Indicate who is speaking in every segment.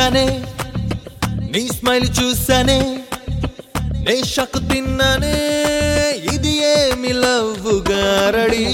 Speaker 1: చూసానే నీ స్మైల్ చూసానే నే షక్ తిన్నానే ఇది ఏమి లవ్ గారడి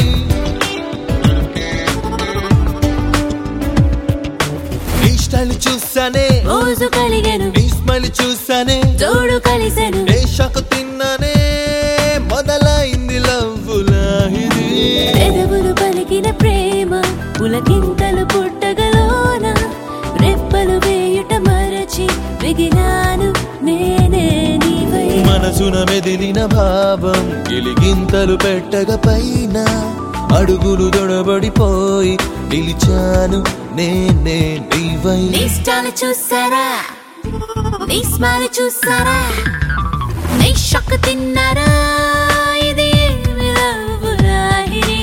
Speaker 1: నీ స్టైల్ చూసానే
Speaker 2: రోజు కలిగెను
Speaker 1: నీ స్మైల్ చూసానే
Speaker 2: జోడు కలిసెను
Speaker 1: నే షక్ తిన్నానే మొదలైంది లవ్ లాహిరి
Speaker 2: పెదవులు పలికిన ప్రేమ పులకింతలు పుట్టగలోన రెప్పలు వేయుట మరచి మిగిలాను నేనే నీవై
Speaker 1: మనసున మెదిలిన భావం గిలిగింతలు పెట్టగ పైన అడుగులు దొడబడిపోయి నిలిచాను నేనే నీవై
Speaker 2: నీ స్టైల్ చూసారా నీ స్మైల్ చూసారా నీ షక్ తిన్నారా ఇది ఏమి లవ్ లాహిరి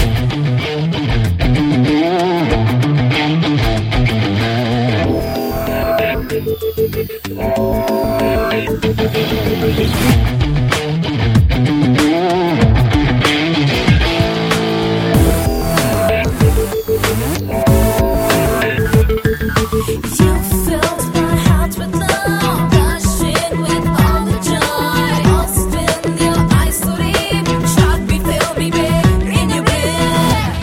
Speaker 2: You filled my heart with love, rushing with all the joy. Lost in your eyes so deep, shock me, fill me back in your bed.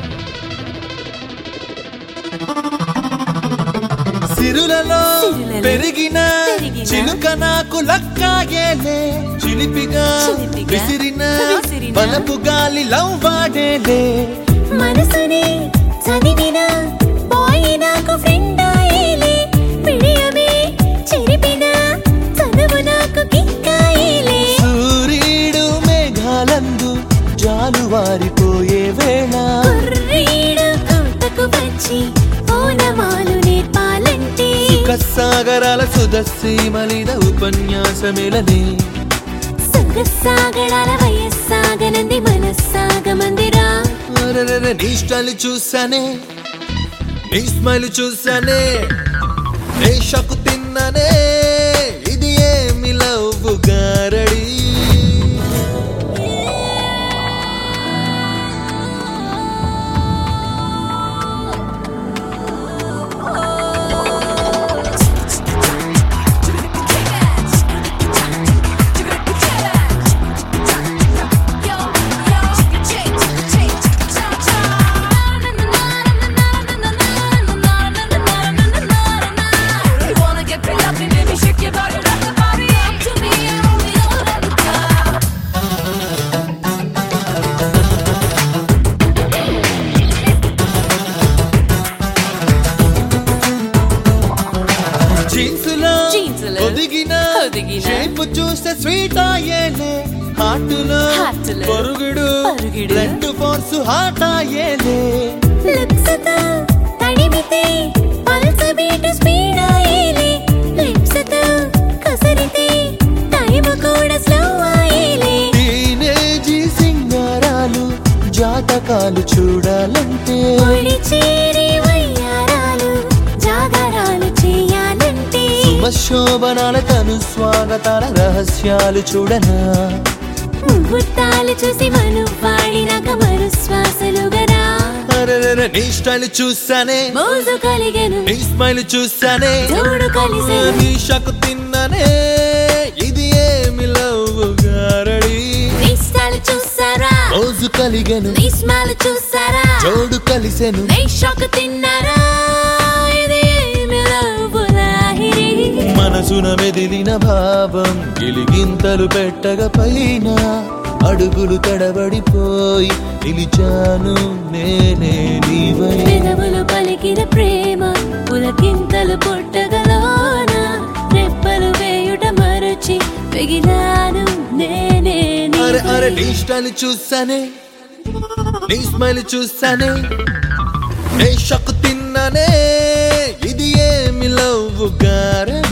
Speaker 1: సిరులలో పెరిగిన చిలుక నాకు లక్కాయేలే చిలిపిగా విసిరిన బలపు గాలి లవ్వాడేలే
Speaker 2: మనసుని చదివిన బాయ్ నాకు ఫ్రెండ్ అయ్యేలే ప్రియమే చెరిపిన చదువు నాకు కిక్కాయేలే
Speaker 1: సూర్యుడు మేఘాలందు జాలువారిపోయే వేళ
Speaker 2: కుర్రీడు కోటకు వచ్చి ఓనమాలు నేర్పాలంటే
Speaker 1: సాగరాల సుధసీమలిన ఉపన్యాసమిలనే
Speaker 2: సాగరాల వయస్సాగనంది మనస్సాగమందిరా
Speaker 1: నీ స్టైల్ చూసానే నీ స్మైల్ చూసానే నే షక్ తిన్నానే ఇది ఏమి లవ్ గారడి జీన్సులో ఒదిగిన షేప్ చూస్తే స్వీట్ అయ్యేలే హార్టులో పరుగుడు బ్లడ్ ఫోర్స్ హార్ట్ అయ్యేలే
Speaker 2: లిప్స్తో తడిమితే పల్స్ బీట్ స్పీడ్ అయ్యేలే లిప్స్తో కసరితే టైం కూడా స్లో అయ్యేలే
Speaker 1: టీనేజీ సింగారాలు జాతకాలు చూడాలంటే
Speaker 2: ఒడి చేరి వయ్యారాలు జాగరాలు చేయాలంటే
Speaker 1: శోభనాల తను స్వాగతాల రహస్యాలు చూడనా
Speaker 2: ముహూర్తాలు చూసి మను వాడినాక మరు శ్వాసలుగరా
Speaker 1: నీ స్టైల్ చూసానే
Speaker 2: మోజు కలిగెను
Speaker 1: నీ స్మైల్ చూసానే
Speaker 2: జోడు కలిసెను
Speaker 1: నీ షక్ తిన్నానే ఇది ఏమి లవ్ గారడి
Speaker 2: నీ స్టైల్ చూసారా
Speaker 1: రోజు కలిగెను
Speaker 2: నీ స్మైల్ చూసారా
Speaker 1: జోడు కలిసెను
Speaker 2: నీ షాక్ తిన్నారా ఇది ఏమి లవ్ లాహిరి
Speaker 1: మనసున మెదిలిన భావం గిలిగింతలు పెట్టగ పైన అడుగులు తడబడిపోయి నిలిచాను నేనే నీవై
Speaker 2: పెదవులు పలికిన ప్రేమ పులకింతలు పుట్టగలోన రెప్పలు వేయుట మరచి మిగిలాను నేనే
Speaker 1: అరే నీ స్టైల్ చూసానే నీ స్మైల్ చూసానే నే షక్ తిన్నానే ఇది ఏమి లవ్ గారే